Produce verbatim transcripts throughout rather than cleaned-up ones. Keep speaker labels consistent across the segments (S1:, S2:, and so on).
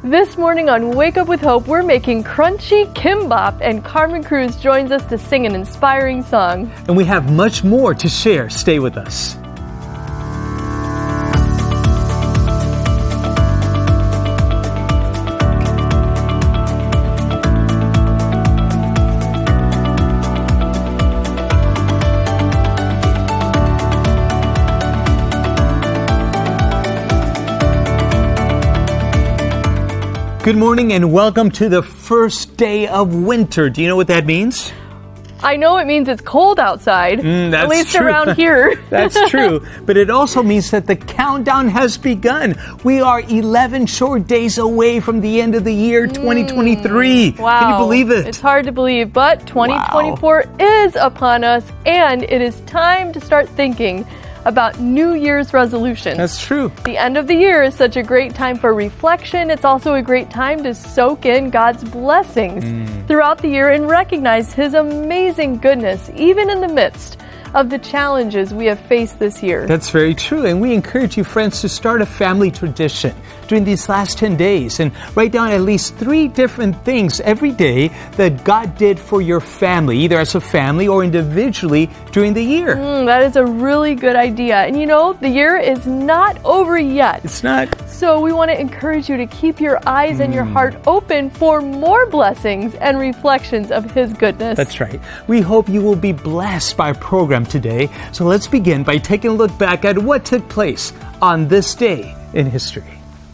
S1: This morning on Wake Up with Hope, we're making crunchy kimbap, and Carmen Cruz joins us to sing an inspiring song.
S2: And we have much more to share. Stay with us. Good morning and welcome to the first day of winter. Do you know what that means?
S1: I know it means it's cold outside,
S2: mm, that's
S1: at least
S2: true.
S1: around here.
S2: That's true, but it also means that the countdown has begun. We are eleven short days away from the end of the year twenty twenty-three.
S1: Mm, wow.
S2: Can you believe it?
S1: It's hard to believe, but twenty twenty-four wow. is upon us, and it is time to start thinking about New Year's resolutions.
S2: That's true.
S1: The end of the year is such a great time for reflection. It's also a great time to soak in God's blessings mm. throughout the year and recognize His amazing goodness, even in the midst of the challenges we have faced this year.
S2: That's very true. And we encourage you, friends, to start a family tradition during these last ten days and write down at least three different things every day that God did for your family, either as a family or individually during the year.
S1: Mm, that is a really good idea. And you know, the year is not over yet.
S2: It's not.
S1: So we want to encourage you to keep your eyes mm. and your heart open for more blessings and reflections of His goodness.
S2: That's right. We hope you will be blessed by our program today. So let's begin by taking a look back at what took place on this day in history.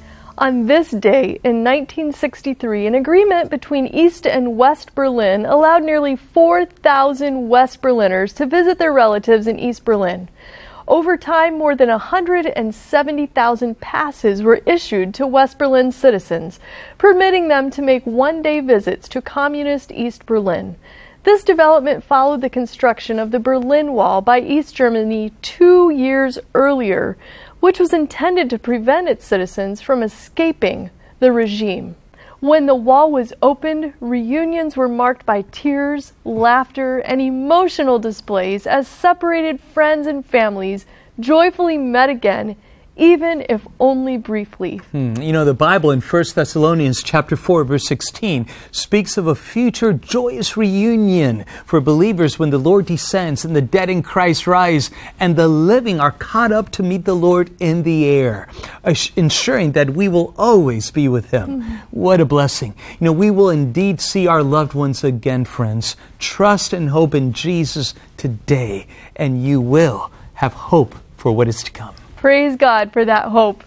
S1: On this day in nineteen sixty-three, an agreement between East and West Berlin allowed nearly four thousand West Berliners to visit their relatives in East Berlin. Over time, more than one hundred seventy thousand passes were issued to West Berlin citizens, permitting them to make one-day visits to communist East Berlin. This development followed the construction of the Berlin Wall by East Germany two years earlier, which was intended to prevent its citizens from escaping the regime. When the wall was opened, reunions were marked by tears, laughter, and emotional displays as separated friends and families joyfully met again, even if only briefly.
S2: Hmm. You know, the Bible in First Thessalonians chapter four, verse sixteen speaks of a future joyous reunion for believers when the Lord descends and the dead in Christ rise and the living are caught up to meet the Lord in the air, ensuring that we will always be with Him. Mm-hmm. What a blessing. You know, we will indeed see our loved ones again, friends. Trust and hope in Jesus today, and you will have hope for what is to come.
S1: Praise God for that hope.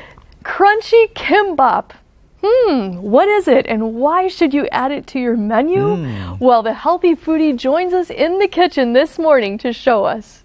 S1: Crunchy kimbap. Hmm, what is it and why should you add it to your menu? Mm. Well, the healthy foodie joins us in the kitchen this morning to show us.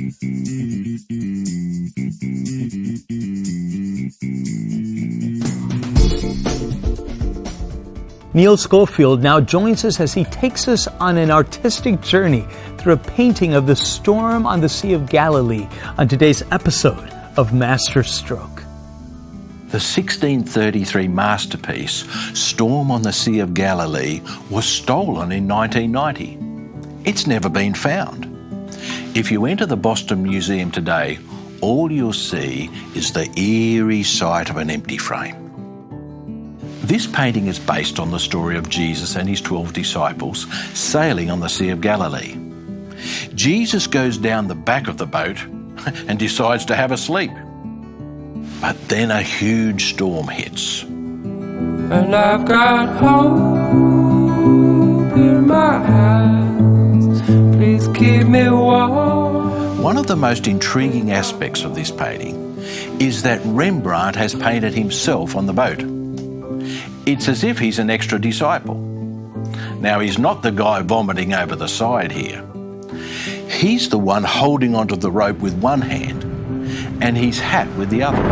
S2: Neil Schofield now joins us as he takes us on an artistic journey through a painting of the storm on the Sea of Galilee on today's episode of Masterstroke.
S3: The sixteen thirty-three masterpiece, Storm on the Sea of Galilee, was stolen in nineteen ninety. It's never been found. If you enter the Boston Museum today, all you'll see is the eerie sight of an empty frame. This painting is based on the story of Jesus and his twelve disciples sailing on the Sea of Galilee. Jesus goes down the back of the boat and decides to have a sleep. But then a huge storm hits.
S4: And I've got hope in my eyes. Please keep me warm.
S3: One of the most intriguing aspects of this painting is that Rembrandt has painted himself on the boat. It's as if he's an extra disciple. Now, he's not the guy vomiting over the side here. He's the one holding onto the rope with one hand and his hat with the other.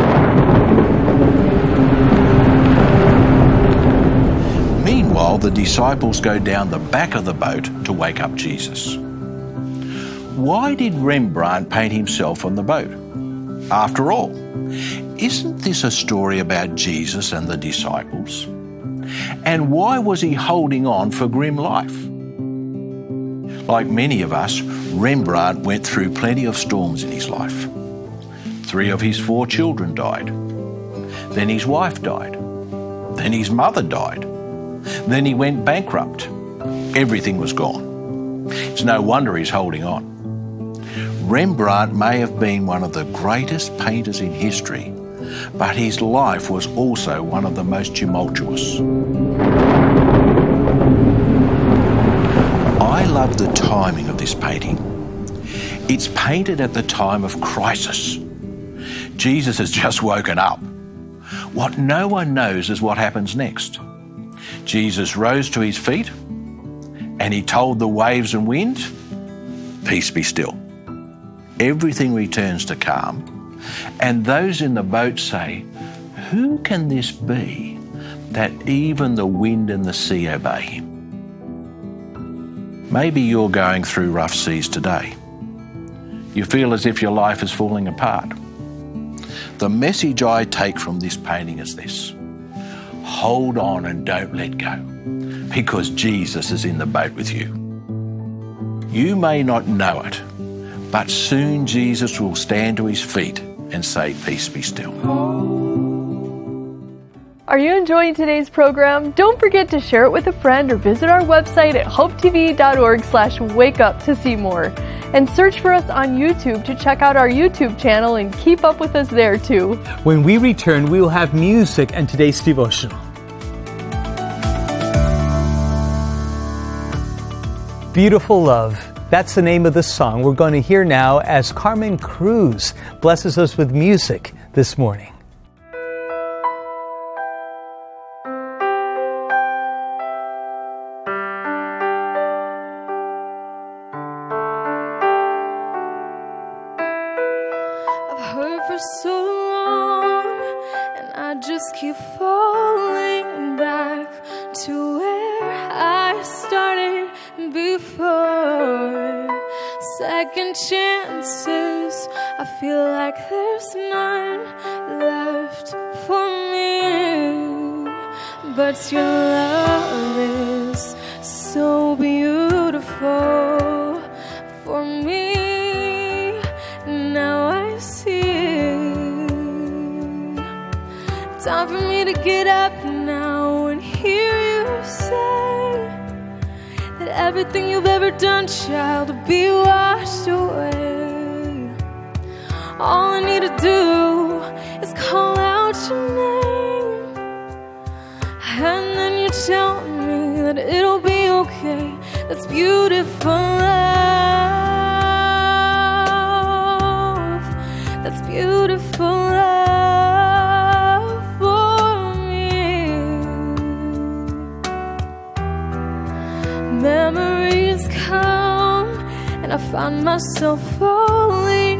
S3: Meanwhile, the disciples go down the back of the boat to wake up Jesus. Why did Rembrandt paint himself on the boat? After all, isn't this a story about Jesus and the disciples? And why was he holding on for grim life? Like many of us, Rembrandt went through plenty of storms in his life. Three of his four children died. Then his wife died. Then his mother died. Then he went bankrupt. Everything was gone. It's no wonder he's holding on. Rembrandt may have been one of the greatest painters in history, but his life was also one of the most tumultuous. I love the timing of this painting. It's painted at the time of crisis. Jesus has just woken up. What no one knows is what happens next. Jesus rose to his feet and he told the waves and wind, "Peace be still." Everything returns to calm, and those in the boat say, "Who can this be that even the wind and the sea obey him?" Maybe you're going through rough seas today. You feel as if your life is falling apart. The message I take from this painting is this: hold on and don't let go, because Jesus is in the boat with you. You may not know it, but soon Jesus will stand to his feet and say, "Peace be still."
S1: Are you enjoying today's program? Don't forget to share it with a friend or visit our website at hopetv.org slash wake up to see more. And search for us on YouTube to check out our YouTube channel and keep up with us there too.
S2: When we return, we will have music and today's devotional. Beautiful Love. That's the name of the song we're going to hear now as Carmen Cruz blesses us with music this morning.
S5: I've heard for so long, and I just keep falling back to where I started before. Second chances, I feel like there's none left for me. But your love is so beautiful for me. Now I see. Time for me to get up now and hear you say that everything you've ever done, child, will be washed away. All I need to do is call out your name, and then you tell me that it'll be okay. That's beautiful love. That's beautiful love for me. Memories come, and I find myself falling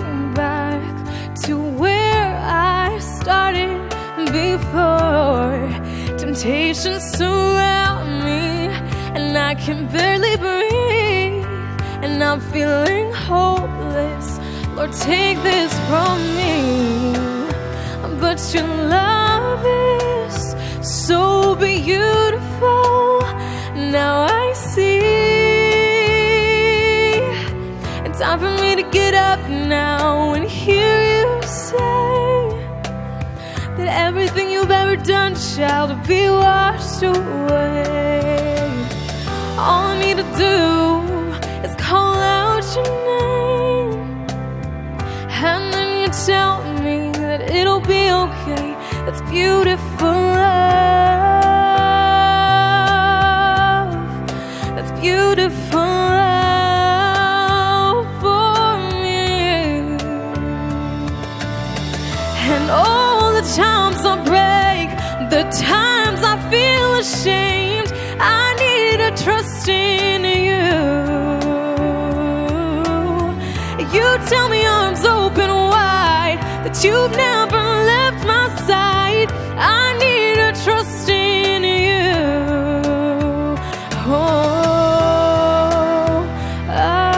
S5: before. Temptations surround me, and I can barely breathe, and I'm feeling hopeless. Lord, take this from me. But your love is so beautiful. Now I see. It's time for me to get up now and hear you say that everything you've ever done shall be washed away. All I need to do is call out your name, and then you tell me that it'll be okay. That's beautiful love. That's beautiful love for me. And all the times I break, the times I feel ashamed, I need to trust in you. You tell me arms open wide, that you've never left my side. I need to trust in you. Oh, oh,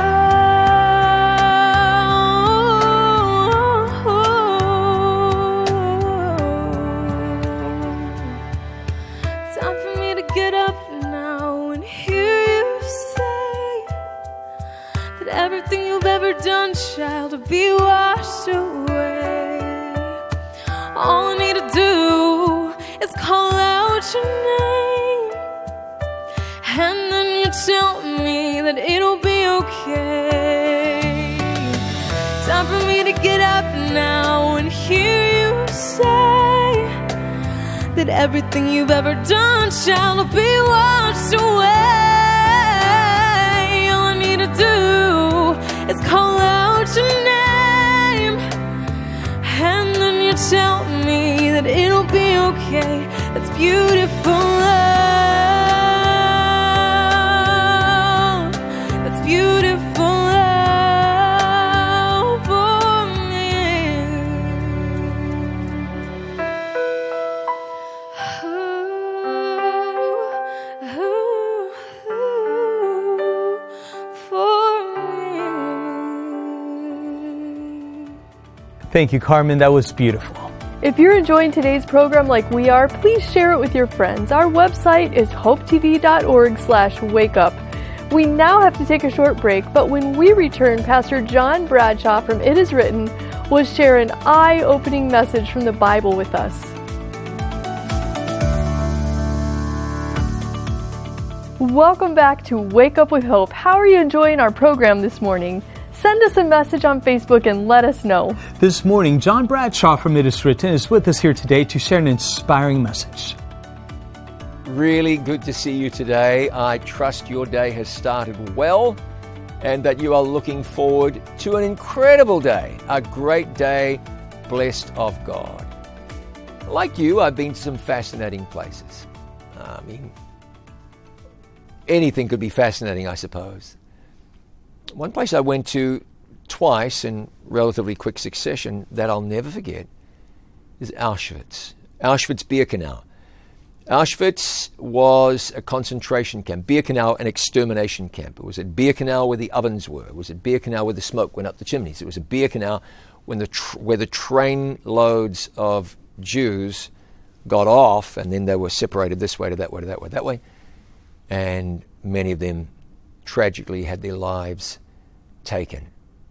S5: oh, oh. Time for me to get up now and hear you say that everything you've ever done shall be washed away. All I need to do is call out your name, and then you tell me that it'll be okay. Time for me to get up now and hear you say that everything you've ever done shall be washed away. All I need to do is call out your name, and then you tell me that it'll be okay. That's beautiful love. That's beautiful love for me. Ooh, ooh, ooh, for me.
S2: Thank you, Carmen. That was beautiful.
S1: If you're enjoying today's program like we are, please share it with your friends. Our website is hopetv.org slash wake up. We now have to take a short break, but when we return, Pastor John Bradshaw from It Is Written will share an eye-opening message from the Bible with us. Welcome back to Wake Up with Hope. How are you enjoying our program this morning? Send us a message on Facebook and let us know.
S2: This morning, John Bradshaw from It Is Written is with us here today to share an inspiring message.
S6: Really good to see you today. I trust your day has started well and that you are looking forward to an incredible day, a great day blessed of God. Like you, I've been to some fascinating places. I mean, anything could be fascinating, I suppose. One place I went to twice in relatively quick succession that I'll never forget is Auschwitz, Auschwitz-Birkenau. Auschwitz was a concentration camp, Birkenau an extermination camp. It was at Birkenau where the ovens were. It was at Birkenau where the smoke went up the chimneys. It was at Birkenau when the tr- where the train loads of Jews got off, and then they were separated this way to that way to that way, that way. And many of them tragically had their lives taken.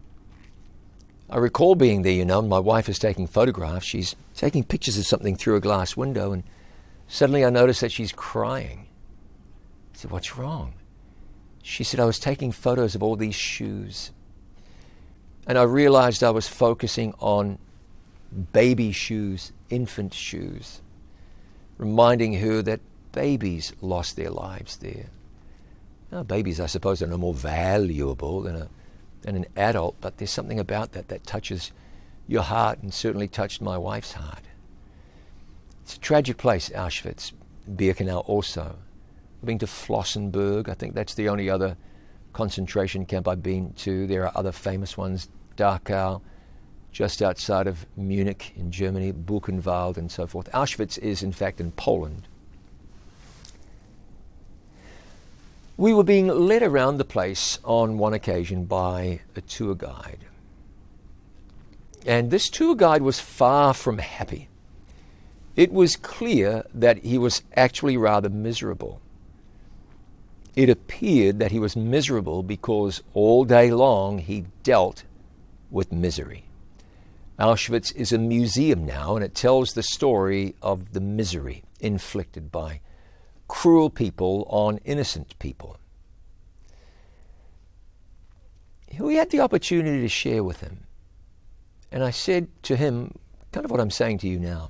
S6: I recall being there, you know, and my wife is taking photographs. She's taking pictures of something through a glass window, and suddenly I noticed that she's crying. I said, "What's wrong?" She said, "I was taking photos of all these shoes, and I realized I was focusing on baby shoes, infant shoes, reminding her that babies lost their lives there. Now, babies, I suppose, are no more valuable than a than an adult, but there's something about that that touches your heart, and certainly touched my wife's heart. It's a tragic place, Auschwitz, Birkenau also. I've been to Flossenburg. I think that's the only other concentration camp I've been to. There are other famous ones, Dachau, just outside of Munich in Germany, Buchenwald and so forth. Auschwitz is in fact in Poland. We were being led around the place on one occasion by a tour guide. And this tour guide was far from happy. It was clear that he was actually rather miserable. It appeared that he was miserable because all day long he dealt with misery. Auschwitz is a museum now, and it tells the story of the misery inflicted by cruel people on innocent people. We had the opportunity to share with him. And I said to him, kind of what I'm saying to you now.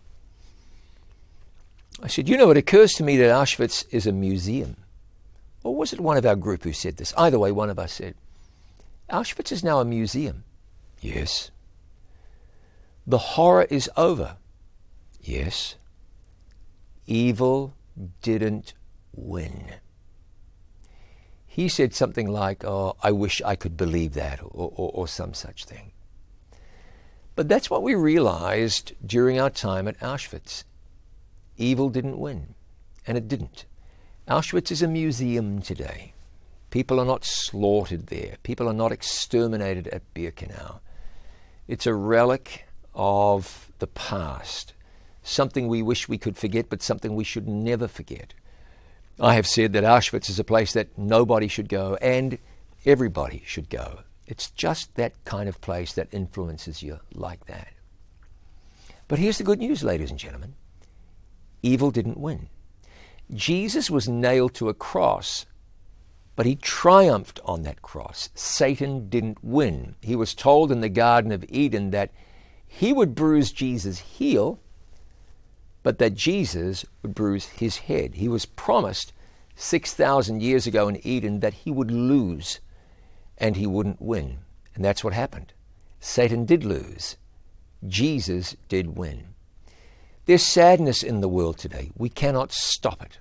S6: I said, you know, it occurs to me that Auschwitz is a museum. Or was it one of our group who said this? Either way, one of us said, Auschwitz is now a museum. Yes. The horror is over. Yes. Evil didn't win. He said something like, oh, I wish I could believe that, or, or, or some such thing. But that's what we realized during our time at Auschwitz. Evil didn't win, and it didn't. Auschwitz is a museum today. People are not slaughtered there. People are not exterminated at Birkenau. It's a relic of the past, something we wish we could forget, but something we should never forget. I have said that Auschwitz is a place that nobody should go, and everybody should go. It's just that kind of place that influences you like that. But here's the good news, ladies and gentlemen. Evil didn't win. Jesus was nailed to a cross, but he triumphed on that cross. Satan didn't win. He was told in the Garden of Eden that he would bruise Jesus' heel, but that Jesus would bruise his head. He was promised six thousand years ago in Eden that he would lose and he wouldn't win. And that's what happened. Satan did lose. Jesus did win. There's sadness in the world today. We cannot stop it.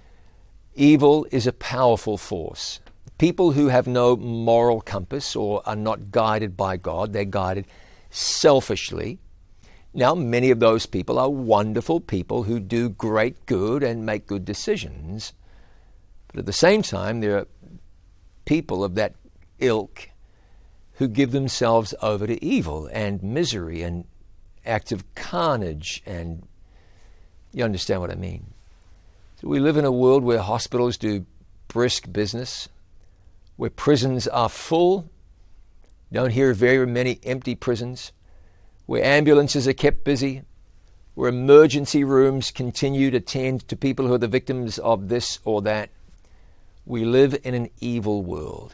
S6: Evil is a powerful force. People who have no moral compass or are not guided by God, they're guided selfishly. Now, many of those people are wonderful people who do great good and make good decisions. But at the same time, there are people of that ilk who give themselves over to evil and misery and acts of carnage, and you understand what I mean. So we live in a world where hospitals do brisk business, where prisons are full. Don't hear very many empty prisons, where ambulances are kept busy, where emergency rooms continue to tend to people who are the victims of this or that. We live in an evil world.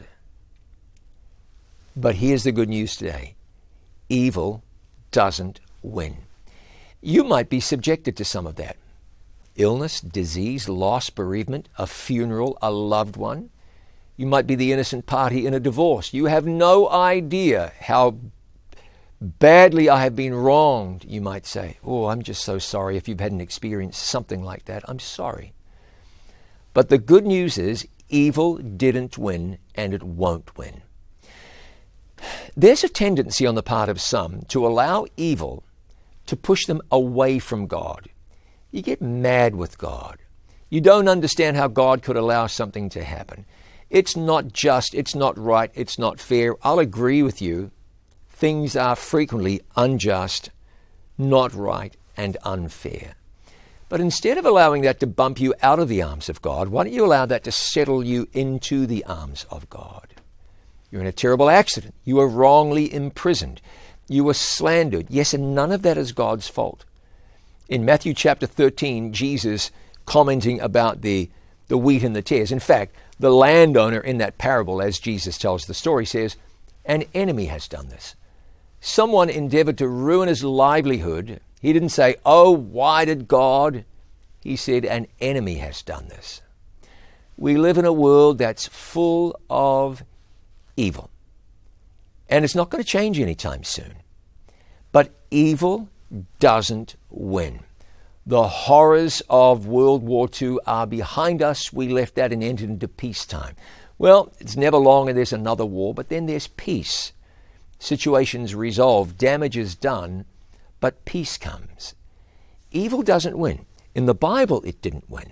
S6: But here's the good news today. Evil doesn't win. You might be subjected to some of that. Illness, disease, loss, bereavement, a funeral, a loved one. You might be the innocent party in a divorce. You have no idea how badly I have been wronged, you might say. Oh, I'm just so sorry. If you've had an experience something like that, I'm sorry. But the good news is evil didn't win, and it won't win. There's a tendency on the part of some to allow evil to push them away from God. You get mad with God. You don't understand how God could allow something to happen. It's not just, it's not right, it's not fair. I'll agree with you. Things are frequently unjust, not right, and unfair. But instead of allowing that to bump you out of the arms of God, why don't you allow that to settle you into the arms of God? You're in a terrible accident. You were wrongly imprisoned. You were slandered. Yes, and none of that is God's fault. In Matthew chapter thirteen, Jesus commenting about the, the wheat and the tares. In fact, the landowner in that parable, as Jesus tells the story, says, an enemy has done this. Someone endeavored to ruin his livelihood. He didn't say, oh, why did God? He said, an enemy has done this. We live in a world that's full of evil. And it's not going to change anytime soon. But evil doesn't win. The horrors of World War Two are behind us. We left that and entered into peacetime. Well, it's never long and there's another war, but then there's peace. situations resolved, damage is done, but peace comes. Evil doesn't win. In the Bible, it didn't win.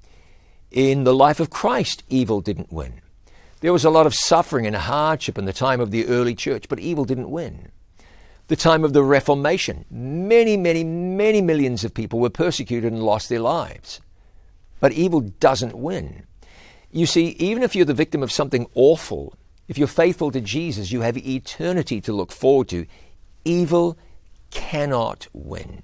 S6: In the life of Christ, evil didn't win. There was a lot of suffering and hardship in the time of the early church, but evil didn't win. The time of the Reformation, many, many, many millions of people were persecuted and lost their lives. But evil doesn't win. You see, even if you're the victim of something awful, if you're faithful to Jesus, you have eternity to look forward to. Evil cannot win.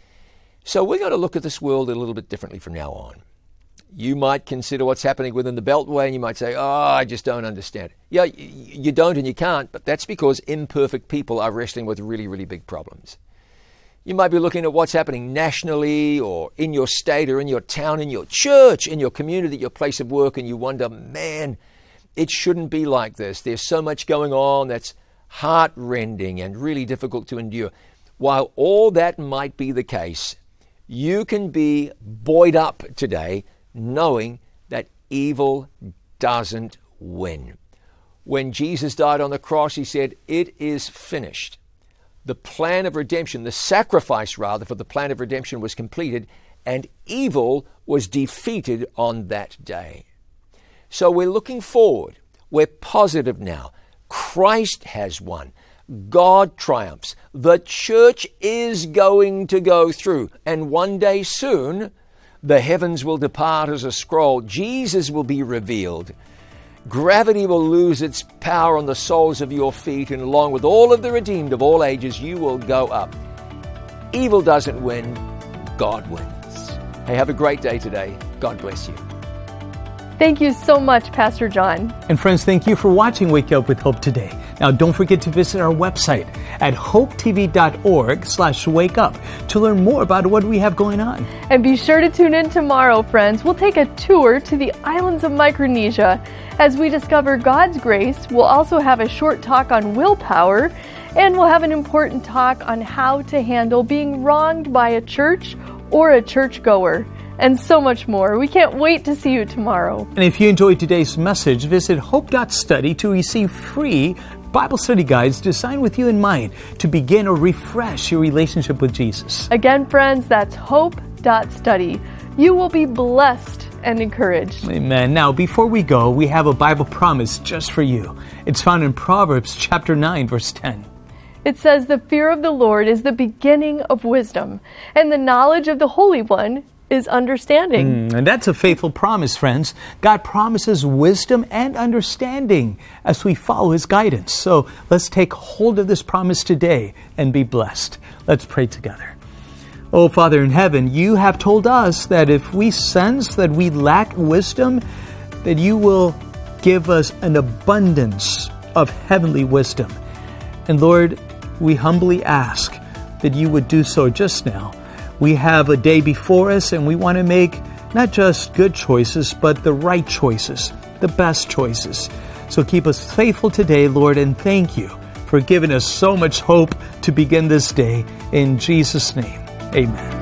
S6: So we're going to look at this world a little bit differently from now on. You might consider what's happening within the Beltway and you might say, oh, I just don't understand. Yeah, you don't and you can't, but that's because imperfect people are wrestling with really, really big problems. You might be looking at what's happening nationally or in your state or in your town, in your church, in your community, your place of work, and you wonder, man, it shouldn't be like this. There's so much going on that's heart-rending and really difficult to endure. While all that might be the case, you can be buoyed up today knowing that evil doesn't win. When Jesus died on the cross, he said, it is finished. The plan of redemption, the sacrifice rather for the plan of redemption was completed, and evil was defeated on that day. So we're looking forward. We're positive now. Christ has won. God triumphs. The church is going to go through, and one day soon, the heavens will depart as a scroll. Jesus will be revealed. Gravity will lose its power on the soles of your feet, and along with all of the redeemed of all ages, you will go up. Evil doesn't win. God wins. Hey, have a great day today. God bless you.
S1: Thank you so much, Pastor John.
S2: And friends, thank you for watching Wake Up with Hope today. Now, don't forget to visit our website at hopetv.org slash wake up to learn more about what we have going on.
S1: And be sure to tune in tomorrow, friends. We'll take a tour to the islands of Micronesia as we discover God's grace. We'll also have a short talk on willpower, and we'll have an important talk on how to handle being wronged by a church or a churchgoer, and so much more. We can't wait to see you tomorrow.
S2: And if you enjoyed today's message, visit hope dot study to receive free Bible study guides designed with you in mind to begin or refresh your relationship with Jesus.
S1: Again, friends, that's hope dot study. You will be blessed and encouraged.
S2: Amen. Now, before we go, we have a Bible promise just for you. It's found in Proverbs chapter nine, verse ten.
S1: It says, the fear of the Lord is the beginning of wisdom, and the knowledge of the Holy One is understanding.
S2: Mm, and that's a faithful promise, friends. God promises wisdom and understanding as we follow His guidance. So let's take hold of this promise today and be blessed. Let's pray together. Oh, Father in heaven, you have told us that if we sense that we lack wisdom, that you will give us an abundance of heavenly wisdom. And Lord, we humbly ask that you would do so just now. We have a day before us, and we want to make not just good choices, but the right choices, the best choices. So keep us faithful today, Lord, and thank you for giving us so much hope to begin this day. In Jesus' name, amen.